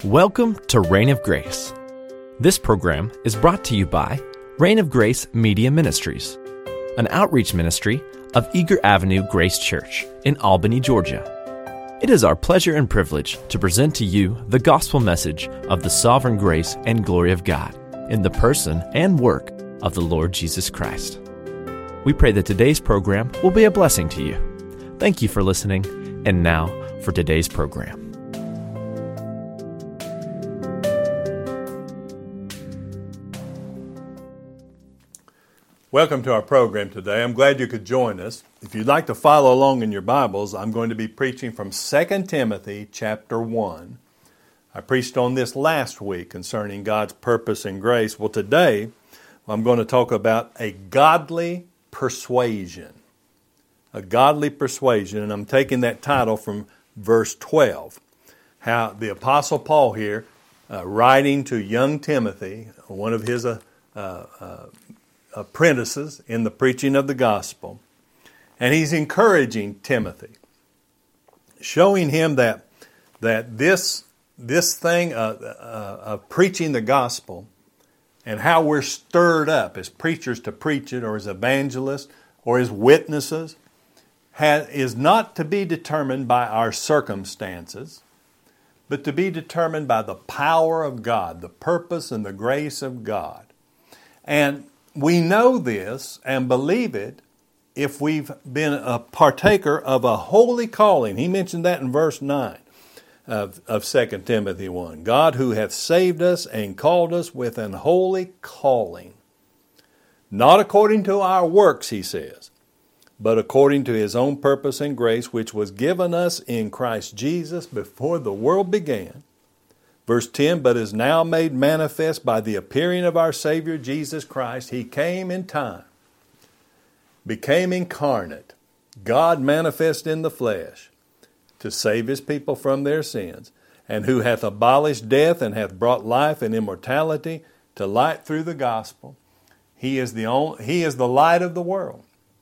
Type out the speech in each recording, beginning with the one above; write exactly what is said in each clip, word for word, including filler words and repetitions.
Welcome to Reign of Grace. This program is brought to you by Reign of Grace Media Ministries, an outreach ministry of Eager Avenue Grace Church in Albany, Georgia. It is our pleasure and privilege to present to you the gospel message of the sovereign grace and glory of God in the person and work of the Lord Jesus Christ. We pray that today's program will be a blessing to you. Thank you for listening, and now for today's program. Welcome to our program today. I'm glad you could join us. If you'd like to follow along in your Bibles, I'm going to be preaching from Second Timothy chapter one. I preached on this last week concerning God's purpose and grace. Well, today I'm going to talk about a godly persuasion. A godly persuasion, and I'm taking that title from verse twelve. How the Apostle Paul here, uh, writing to young Timothy, one of his uh, uh, apprentices in the preaching of the gospel, and he's encouraging Timothy, showing him that that this this thing uh, uh, of preaching the gospel and how we're stirred up as preachers to preach it, or as evangelists, or as witnesses, has, is not to be determined by our circumstances, but to be determined by the power of God, the purpose and the grace of God. And we know this and believe it if we've been a partaker of a holy calling. He mentioned that in verse nine of, of Second Timothy one. God who hath saved us and called us with an holy calling, not according to our works, he says, but according to His own purpose and grace, which was given us in Christ Jesus before the world began. Verse ten, but is now made manifest by the appearing of our Savior Jesus Christ. He came in time, became incarnate, God manifest in the flesh, to save His people from their sins, and who hath abolished death and hath brought life and immortality to light through the gospel. He is the only, He is the light of the world.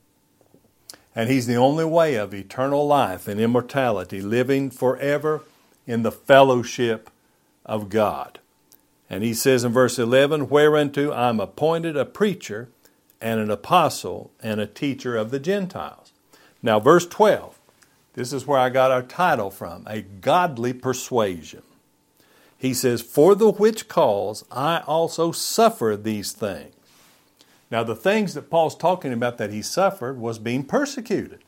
And He's the only way of eternal life and immortality, living forever in the fellowship of God. And he says in verse eleven, whereunto I am appointed a preacher and an apostle and a teacher of the Gentiles. Now verse twelve, this is where I got our title from, a godly persuasion. He says, for the which cause I also suffer these things. Now the things that Paul's talking about that he suffered was being persecuted.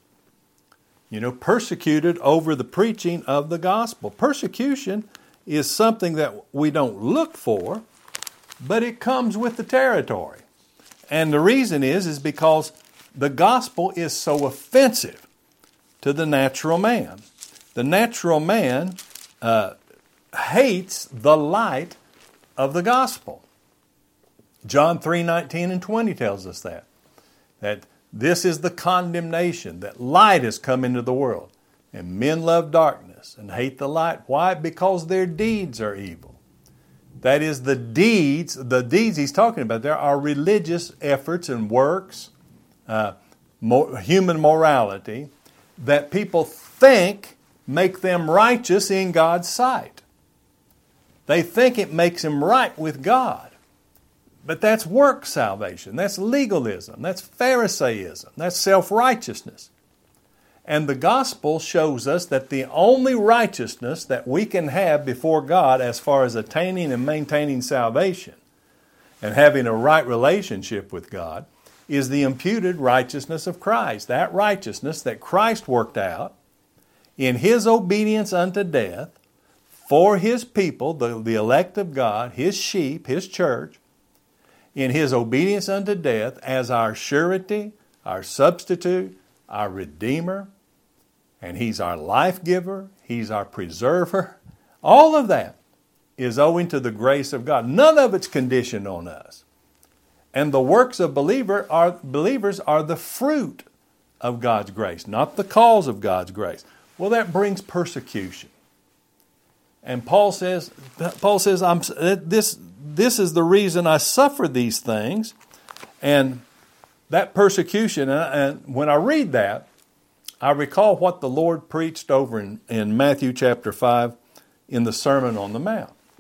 You know, persecuted over the preaching of the gospel. Persecution is something that we don't look for, but it comes with the territory. And the reason is, is because the gospel is so offensive to the natural man. The natural man uh, hates the light of the gospel. John three nineteen and twenty tells us that. That this is the condemnation, that light has come into the world. And men love darkness and hate the light. Why? Because their deeds are evil. That is, the deeds, the deeds he's talking about there are religious efforts and works, uh, more, human morality, that people think make them righteous in God's sight. They think it makes them right with God. But that's work salvation. That's legalism. That's Pharisaism. That's self-righteousness. And the gospel shows us that the only righteousness that we can have before God as far as attaining and maintaining salvation and having a right relationship with God is the imputed righteousness of Christ. That righteousness that Christ worked out in His obedience unto death for His people, the, the elect of God, His sheep, His church, in His obedience unto death as our surety, our substitute, our Redeemer, and He's our life giver, He's our preserver. All of that is owing to the grace of God. None of it's conditioned on us. And the works of believer are, believers are the fruit of God's grace, not the cause of God's grace. Well, that brings persecution. And Paul says, Paul says, I'm, this, this is the reason I suffer these things. And that persecution, and when I read that, I recall what the Lord preached over in, in Matthew chapter five in the Sermon on the Mount.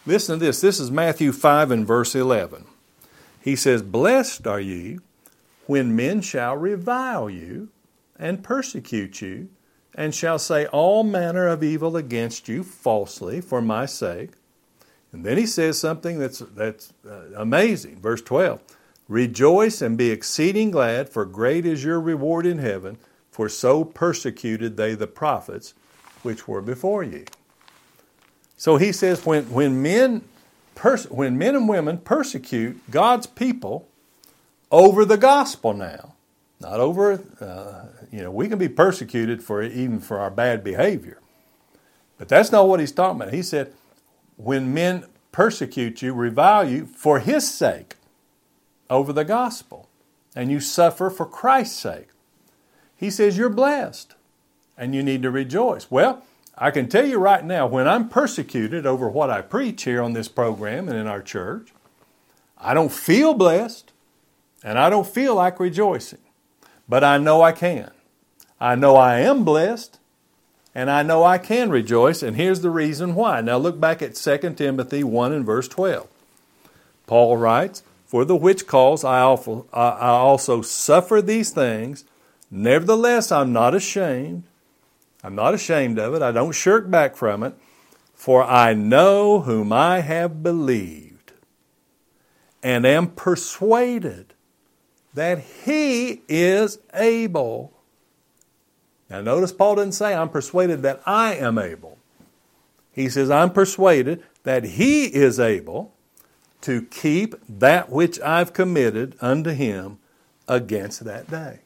Listen to this. This is Matthew five and verse eleven. He says, "Blessed are ye when men shall revile you and persecute you, and shall say all manner of evil against you falsely for my sake." And then he says something that's, that's uh, amazing. Verse twelve, "Rejoice and be exceeding glad, for great is your reward in heaven, for so persecuted they the prophets which were before you." So he says when, when, men, pers- when men and women persecute God's people over the gospel now, not over, uh, you know, we can be persecuted for even for our bad behavior. But that's not what he's talking about. He said, when men persecute you, revile you for his sake over the gospel, and you suffer for Christ's sake, he says you're blessed and you need to rejoice. Well, I can tell you right now, when I'm persecuted over what I preach here on this program and in our church, I don't feel blessed and I don't feel like rejoicing. But I know I can. I know I am blessed and I know I can rejoice, and here's the reason why. Now look back at Second Timothy one and verse twelve. Paul writes, "For the which cause I also suffer these things, nevertheless I'm not ashamed." I'm not ashamed of it. I don't shirk back from it. "For I know whom I have believed, and am persuaded that he is able." Now notice Paul didn't say, "I'm persuaded that I am able." He says, "I'm persuaded that he is able to keep that which I've committed unto him against that day."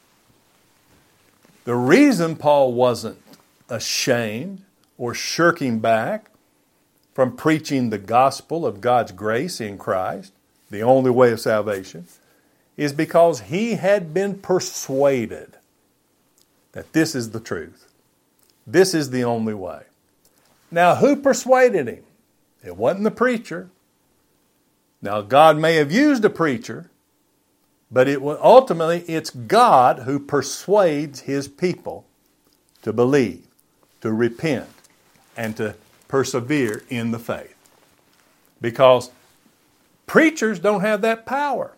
The reason Paul wasn't ashamed or shirking back from preaching the gospel of God's grace in Christ, the only way of salvation, is because he had been persuaded that this is the truth. This is the only way. Now, who persuaded him? It wasn't the preacher. Now, God may have used a preacher, but it was, ultimately, it's God who persuades his people to believe, to repent, and to persevere in the faith. Because preachers don't have that power.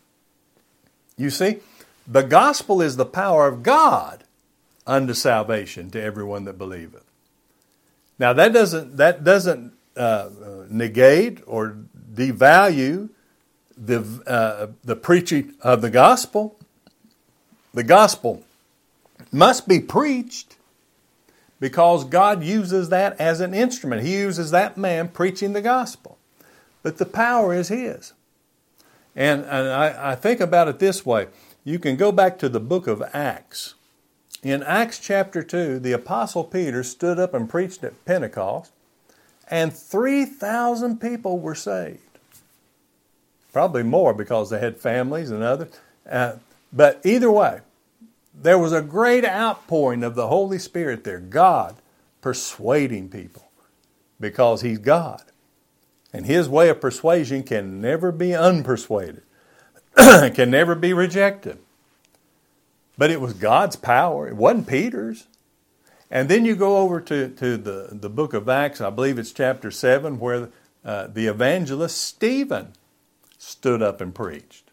You see, the gospel is the power of God unto salvation to everyone that believeth. Now that doesn't that doesn't uh, negate or devalue the uh, the preaching of the gospel. The gospel must be preached because God uses that as an instrument. He uses that man preaching the gospel. But the power is His. And, and I, I think about it this way. You can go back to the book of Acts. In Acts chapter two, the Apostle Peter stood up and preached at Pentecost, and three thousand people were saved. Probably more because they had families and others. Uh, but either way, there was a great outpouring of the Holy Spirit there. God persuading people because He's God. And His way of persuasion can never be unpersuaded. Can never be rejected. But it was God's power. It wasn't Peter's. And then you go over to, to the, the book of Acts, I believe it's chapter seven, where uh, the evangelist Stephen stood up and preached.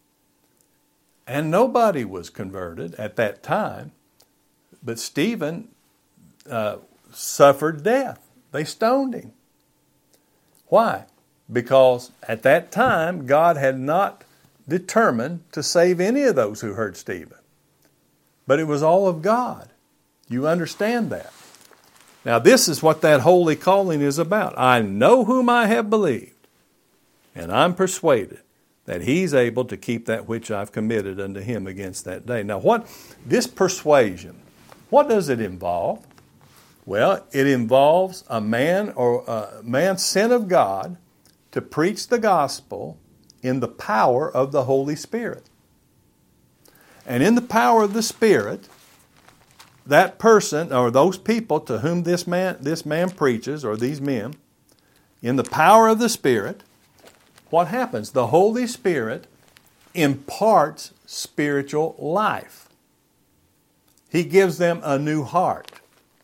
And nobody was converted at that time. But Stephen uh, suffered death. They stoned him. Why? Because at that time, God had not determined to save any of those who heard Stephen. But it was all of God. You understand that. Now this is what that holy calling is about. I know whom I have believed, and I'm persuaded that He's able to keep that which I've committed unto Him against that day. Now what, this persuasion, what does it involve? Well, it involves a man or a man sent of God to preach the gospel in the power of the Holy Spirit. And in the power of the Spirit, that person or those people to whom this man, this man preaches, or these men, in the power of the Spirit, what happens? The Holy Spirit imparts spiritual life. He gives them a new heart.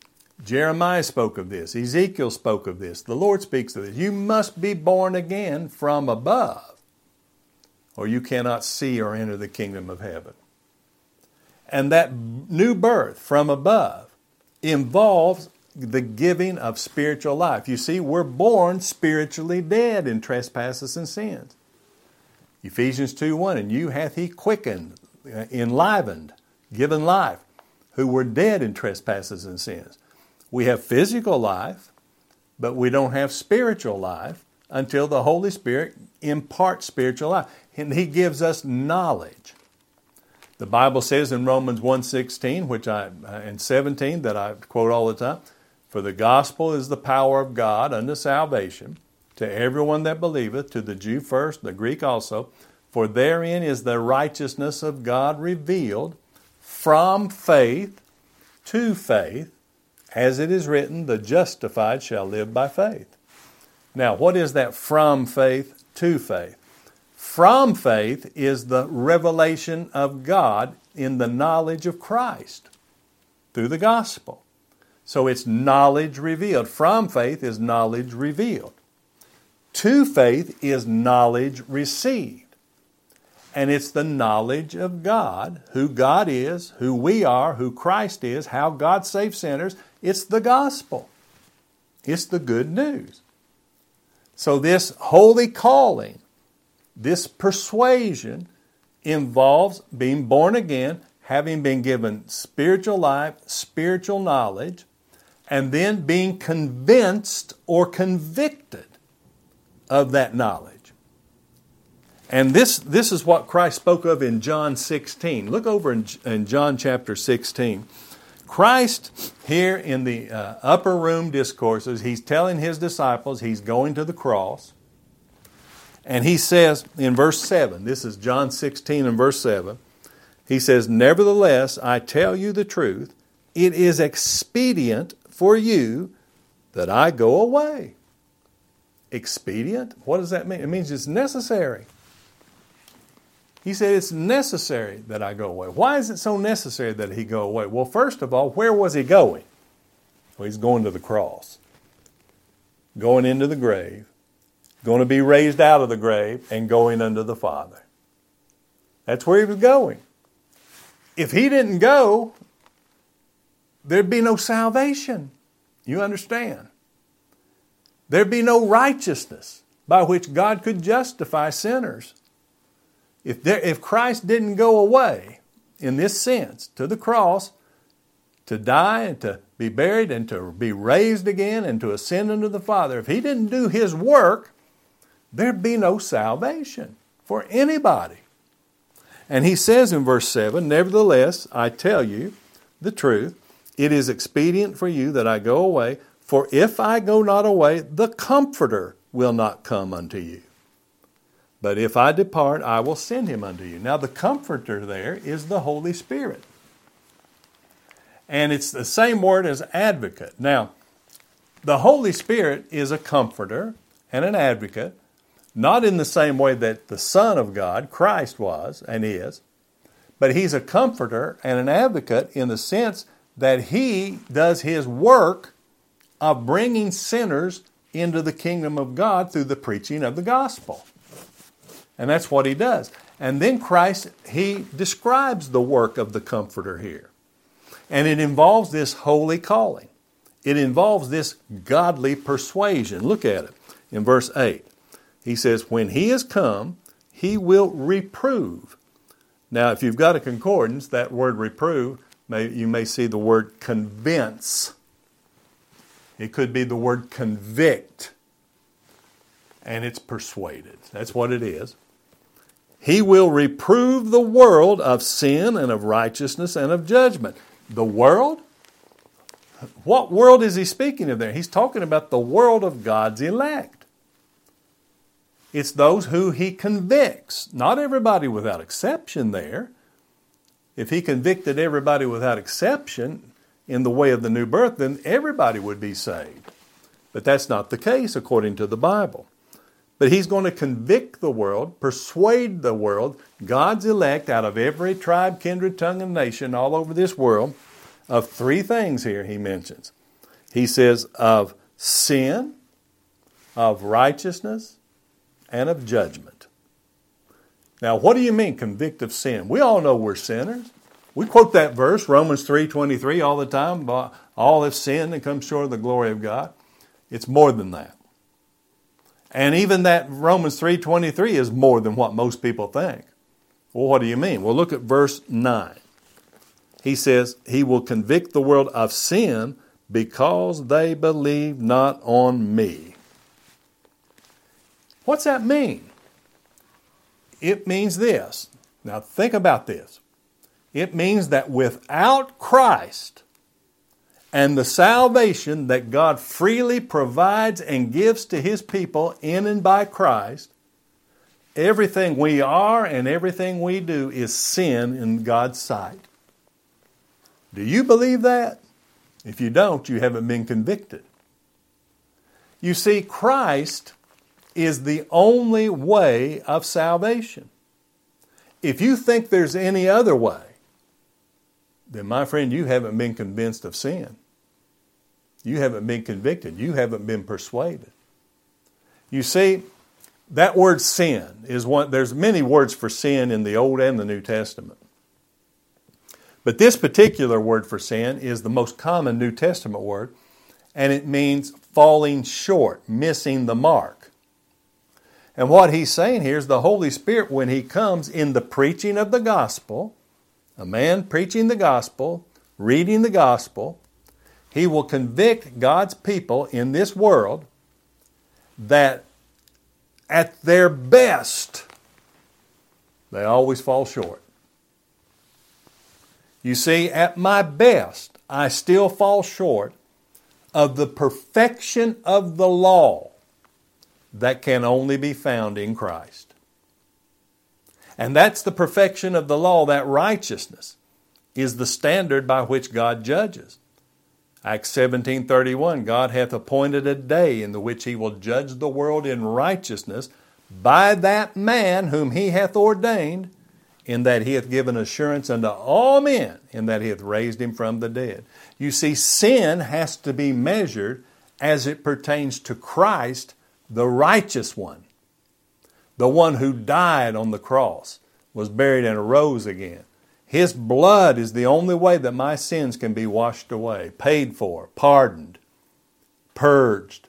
Jeremiah spoke of this. Ezekiel spoke of this. The Lord speaks of this. You must be born again from above, or you cannot see or enter the kingdom of heaven. And that new birth from above involves the giving of spiritual life. You see, we're born spiritually dead in trespasses and sins. Ephesians two one, and you hath he quickened, enlivened, given life, who were dead in trespasses and sins. We have physical life, but we don't have spiritual life until the Holy Spirit imparts spiritual life. And He gives us knowledge. The Bible says in Romans one sixteen, which I and seventeen, that I quote all the time, for the gospel is the power of God unto salvation to everyone that believeth, to the Jew first, the Greek also. For therein is the righteousness of God revealed from faith to faith, as it is written, the justified shall live by faith. Now, what is that from faith to faith? From faith is the revelation of God in the knowledge of Christ through the gospel. So it's knowledge revealed. From faith is knowledge revealed. To faith is knowledge received. And it's the knowledge of God, who God is, who we are, who Christ is, how God saves sinners. It's the gospel. It's the good news. So this holy calling, this persuasion, involves being born again, having been given spiritual life, spiritual knowledge, and then being convinced or convicted of that knowledge. And this, this is what Christ spoke of in John sixteen. Look over in, in John chapter sixteen. Christ here in the uh, upper room discourses, He's telling His disciples He's going to the cross. And He says in verse seven, this is John sixteen and verse seven, He says, nevertheless, I tell you the truth, it is expedient for you that I go away. Expedient? What does that mean? It means it's necessary. He said, it's necessary that I go away. Why is it so necessary that He go away? Well, first of all, where was He going? Well, He's going to the cross, going into the grave, going to be raised out of the grave, and going unto the Father. That's where He was going. If He didn't go, there'd be no salvation. You understand? There'd be no righteousness by which God could justify sinners. If there, if Christ didn't go away, in this sense, to the cross, to die and to be buried and to be raised again and to ascend unto the Father, if He didn't do His work, there'd be no salvation for anybody. And He says in verse seven, nevertheless, I tell you the truth, it is expedient for you that I go away, for if I go not away, the Comforter will not come unto you. But if I depart, I will send Him unto you. Now the Comforter there is the Holy Spirit. And it's the same word as advocate. Now, the Holy Spirit is a comforter and an advocate, not in the same way that the Son of God, Christ, was and is, but He's a comforter and an advocate in the sense that He does His work of bringing sinners into the kingdom of God through the preaching of the gospel. And that's what He does. And then Christ, He describes the work of the Comforter here. And it involves this holy calling. It involves this godly persuasion. Look at it in verse eight. He says, when He is come, He will reprove. Now, if you've got a concordance, that word reprove, may, you may see the word convince. It could be the word convict. And it's persuaded. That's what it is. He will reprove the world of sin and of righteousness and of judgment. The world? What world is He speaking of there? He's talking about the world of God's elect. It's those who He convicts. Not everybody without exception there. If He convicted everybody without exception in the way of the new birth, then everybody would be saved. But that's not the case according to the Bible. But He's going to convict the world, persuade the world, God's elect out of every tribe, kindred, tongue, and nation all over this world, of three things here He mentions. He says of sin, of righteousness, and of judgment. Now, what do you mean convict of sin? We all know we're sinners. We quote that verse, Romans three twenty-three, all the time. All have sinned and come short of the glory of God. It's more than that. And even that Romans three twenty-three is more than what most people think. Well, what do you mean? Well, look at verse nine. He says, He will convict the world of sin because they believe not on me. What's that mean? It means this. Now think about this. It means that without Christ and the salvation that God freely provides and gives to His people in and by Christ, everything we are and everything we do is sin in God's sight. Do you believe that? If you don't, you haven't been convicted. You see, Christ is the only way of salvation. If you think there's any other way, then my friend, you haven't been convinced of sin. You haven't been convicted. You haven't been persuaded. You see, that word sin is one, there's many words for sin in the Old and the New Testament. But this particular word for sin is the most common New Testament word, and it means falling short, missing the mark. And what he's saying here is the Holy Spirit, when He comes in the preaching of the gospel, a man preaching the gospel, reading the gospel, he will convict God's people in this world that at their best, they always fall short. You see, at my best, I still fall short of the perfection of the law that can only be found in Christ. And that's the perfection of the law, that righteousness is the standard by which God judges. Acts seventeen thirty-one, God hath appointed a day in the which He will judge the world in righteousness by that man whom He hath ordained, in that He hath given assurance unto all men, in that He hath raised Him from the dead. You see, sin has to be measured as it pertains to Christ, the righteous one. The one who died on the cross, was buried and arose again. His blood is the only way that my sins can be washed away, paid for, pardoned, purged.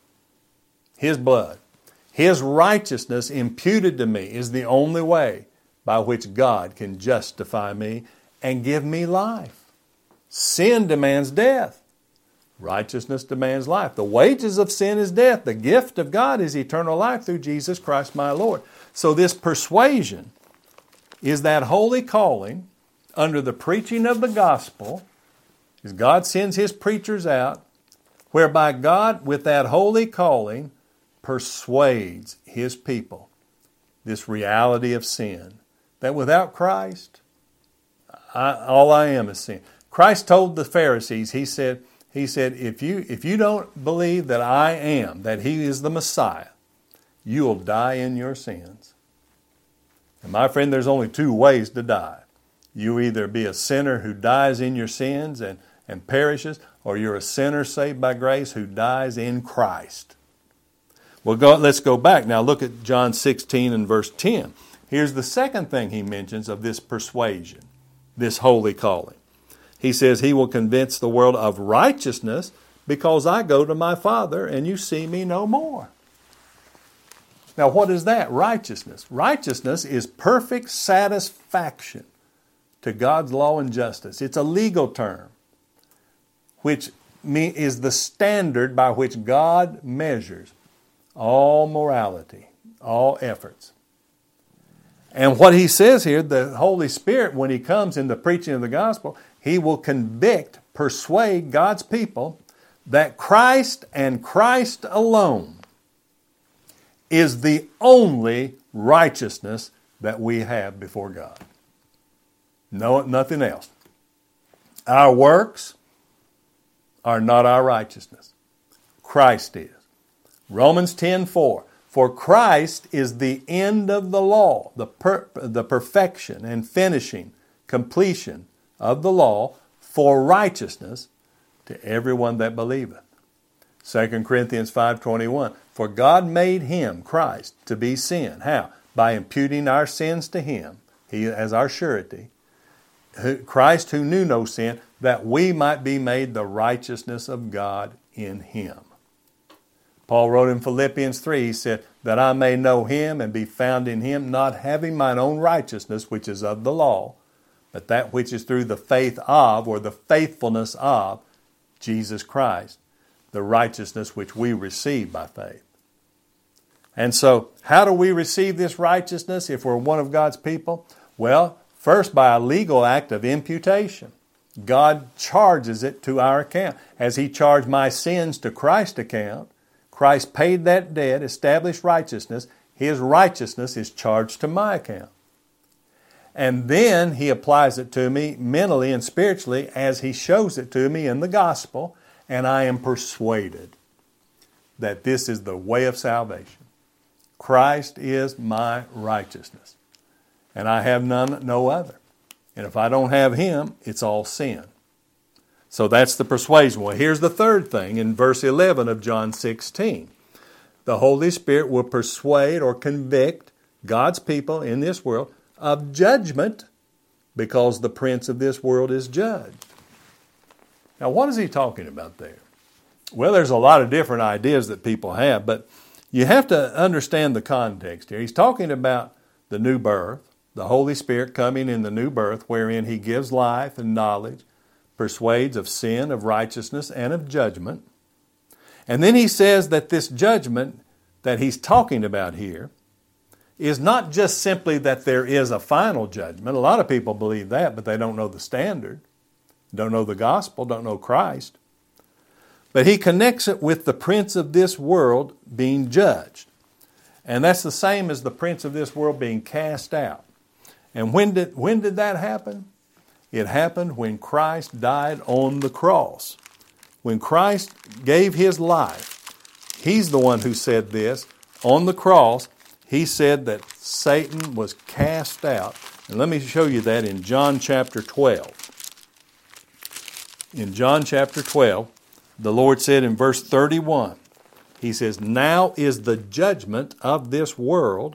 His blood. His righteousness imputed to me is the only way by which God can justify me and give me life. Sin demands death. Righteousness demands life. The wages of sin is death. The gift of God is eternal life through Jesus Christ my Lord. So this persuasion is that holy calling under the preaching of the gospel, as God sends His preachers out, whereby God, with that holy calling, persuades His people this reality of sin. That without Christ, I, all I am is sin. Christ told the Pharisees, He said, He said, if you, if you don't believe that I am, that He is the Messiah, you will die in your sins. And my friend, there's only two ways to die. You either be a sinner who dies in your sins and, and perishes, or you're a sinner saved by grace who dies in Christ. Well, go, let's go back. Now look at John sixteen and verse ten. Here's the second thing He mentions of this persuasion, this holy calling. He says, He will convince the world of righteousness because I go to my Father and you see me no more. Now, what is that? Righteousness. Righteousness is perfect satisfaction to God's law and justice. It's a legal term, which is the standard by which God measures all morality, all efforts. And what He says here, the Holy Spirit, when He comes in the preaching of the gospel, He will convict, persuade God's people that Christ and Christ alone is the only righteousness that we have before God. No, nothing else. Our works are not our righteousness. Christ is. Romans ten four. For Christ is the end of the law, the, per, the perfection and finishing, completion of the law for righteousness, to everyone that believeth. Second Corinthians five twenty-one, for God made him, Christ, to be sin. How? By imputing our sins to him, he as our surety. Christ who knew no sin, that we might be made the righteousness of God in him. Paul wrote in Philippians three, he said, that I may know him and be found in him, not having mine own righteousness, which is of the law, but that which is through the faith of, or the faithfulness of, Jesus Christ, the righteousness which we receive by faith. And so, how do we receive this righteousness if we're one of God's people? Well, first by a legal act of imputation. God charges it to our account. As he charged my sins to Christ's account, Christ paid that debt, established righteousness. His righteousness is charged to my account. And then he applies it to me mentally and spiritually as he shows it to me in the gospel, and I am persuaded that this is the way of salvation. Christ is my righteousness, and I have none, no other. And if I don't have him, it's all sin. So that's the persuasion. Well, here's the third thing in verse eleven of John sixteen. The Holy Spirit will persuade or convict God's people in this world of judgment because the prince of this world is judged. Now, what is he talking about there? Well, there's a lot of different ideas that people have, but you have to understand the context here. He's talking about the new birth, the Holy Spirit coming in the new birth, wherein he gives life and knowledge, persuades of sin, of righteousness, and of judgment. And then he says that this judgment that he's talking about here is not just simply that there is a final judgment. A lot of people believe that, but they don't know the standard, don't know the gospel, don't know Christ. But he connects it with the prince of this world being judged. And that's the same as the prince of this world being cast out. And when did, when did that happen? It happened when Christ died on the cross. When Christ gave his life, he's the one who said this. On the cross, he said that Satan was cast out. And let me show you that in John chapter twelve. In John chapter twelve, the Lord said in verse thirty-one, he says, now is the judgment of this world.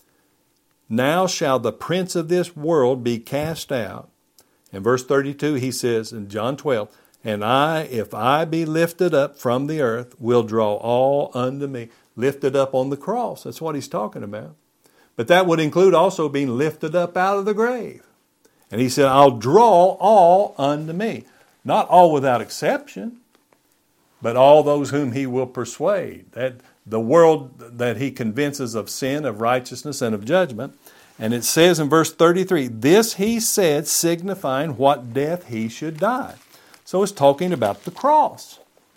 Now shall the prince of this world be cast out. In verse thirty-two, he says in John twelve, and I, if I be lifted up from the earth, will draw all unto me. Lifted up on the cross. That's what he's talking about. But that would include also being lifted up out of the grave. And he said, I'll draw all unto me. Not all without exception, but all those whom he will persuade. That the world that he convinces of sin, of righteousness, and of judgment. And it says in verse thirty-three, this he said, signifying what death he should die. So it's talking about the cross.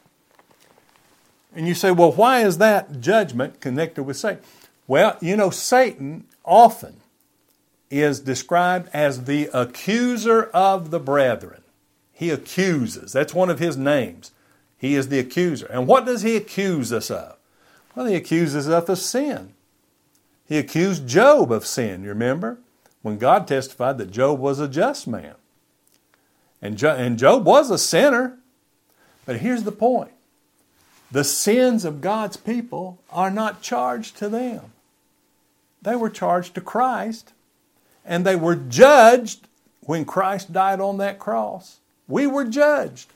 And you say, well, why is that judgment connected with Satan? Well, you know, Satan often is described as the accuser of the brethren. He accuses. That's one of his names. He is the accuser. And what does he accuse us of? Well, he accuses us of sin. He accused Job of sin, you remember? When God testified that Job was a just man. And, jo- and Job was a sinner. But here's the point. The sins of God's people are not charged to them. They were charged to Christ. And they were judged when Christ died on that cross. We were judged.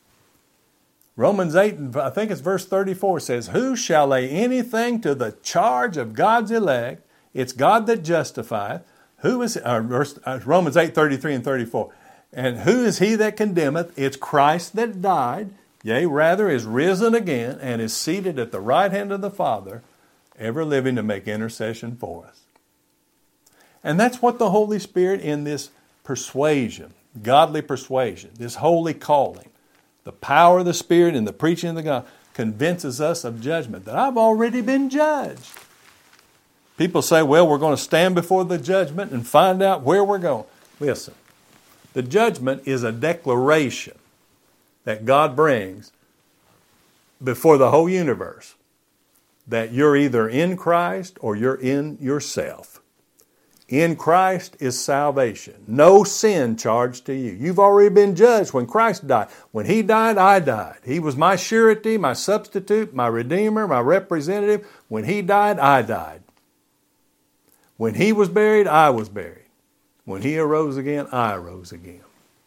Romans eight, I think it's verse thirty-four, says, who shall lay anything to the charge of God's elect? It's God that justifieth. Who is, uh, verse, uh, Romans eight, thirty-three and thirty-four. And who is he that condemneth? It's Christ that died, yea, rather is risen again, and is seated at the right hand of the Father, ever living to make intercession for us. And that's what the Holy Spirit in this persuasion, godly persuasion, this holy calling, the power of the Spirit and the preaching of the gospel convinces us of judgment, that I've already been judged. People say, well, we're going to stand before the judgment and find out where we're going. Listen, the judgment is a declaration that God brings before the whole universe that you're either in Christ or you're in yourself. in Christ is salvation. No sin charged to you. You've already been judged when Christ died. When He died, I died. He was my surety, my substitute, my redeemer, my representative. When He died, I died. When He was buried, I was buried. When He arose again, I arose again.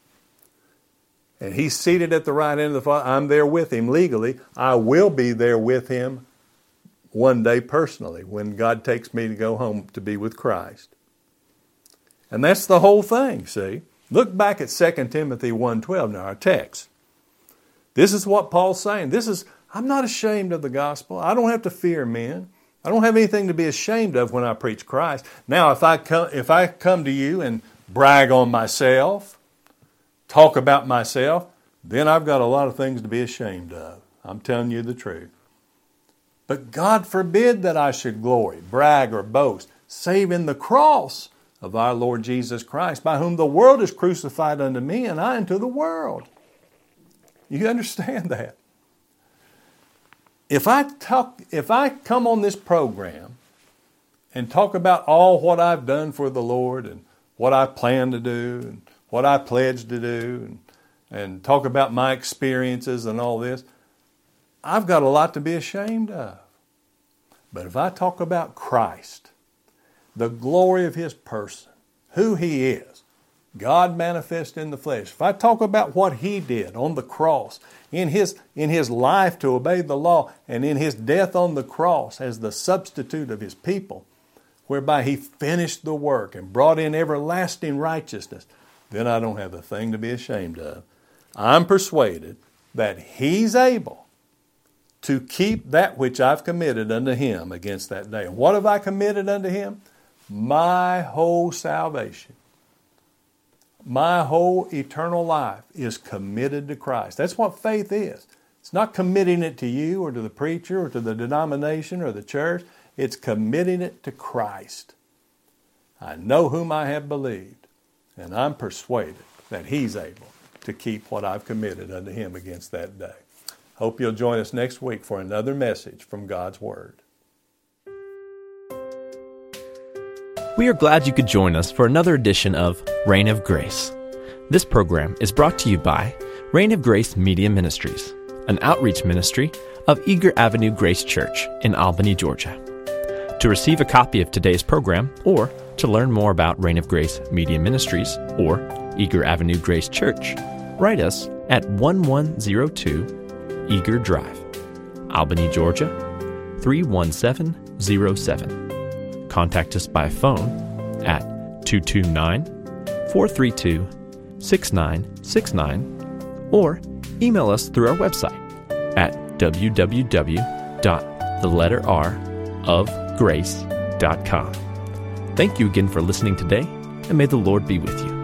And He's seated at the right hand of the Father. I'm there with Him legally. I will be there with Him one day personally when God takes me to go home to be with Christ. And that's the whole thing, see. Look back at Second Timothy one twelve, now our text. This is what Paul's saying. This is, I'm not ashamed of the gospel. I don't have to fear men. I don't have anything to be ashamed of when I preach Christ. Now, if I come, if I come to you and brag on myself, talk about myself, then I've got a lot of things to be ashamed of. I'm telling you the truth. But God forbid that I should glory, brag, or boast, save in the cross of our Lord Jesus Christ, by whom the world is crucified unto me, and I unto the world. You understand that? If I talk, if I come on this program and talk about all what I've done for the Lord and what I plan to do and what I pledge to do and, and talk about my experiences and all this, I've got a lot to be ashamed of. But if I talk about Christ, the glory of His person, who He is, God manifest in the flesh. If I talk about what He did on the cross, in His, in His life to obey the law, and in His death on the cross as the substitute of His people, whereby He finished the work and brought in everlasting righteousness, then I don't have a thing to be ashamed of. I'm persuaded that He's able to keep that which I've committed unto Him against that day. And what have I committed unto Him? My whole salvation, my whole eternal life is committed to Christ. That's what faith is. It's not committing it to you or to the preacher or to the denomination or the church. It's committing it to Christ. I know whom I have believed, and I'm persuaded that He's able to keep what I've committed unto Him against that day. Hope you'll join us next week for another message from God's Word. We are glad you could join us for another edition of Reign of Grace. This program is brought to you by Reign of Grace Media Ministries, an outreach ministry of Eager Avenue Grace Church in Albany, Georgia. To receive a copy of today's program or to learn more about Reign of Grace Media Ministries or Eager Avenue Grace Church, write us at one one zero two Eager Drive, Albany, Georgia, three one seven zero seven. Contact us by phone at two two nine, four three two, six nine six nine or email us through our website at w w w dot the letter r of grace dot com. Thank you again for listening today, and may the Lord be with you.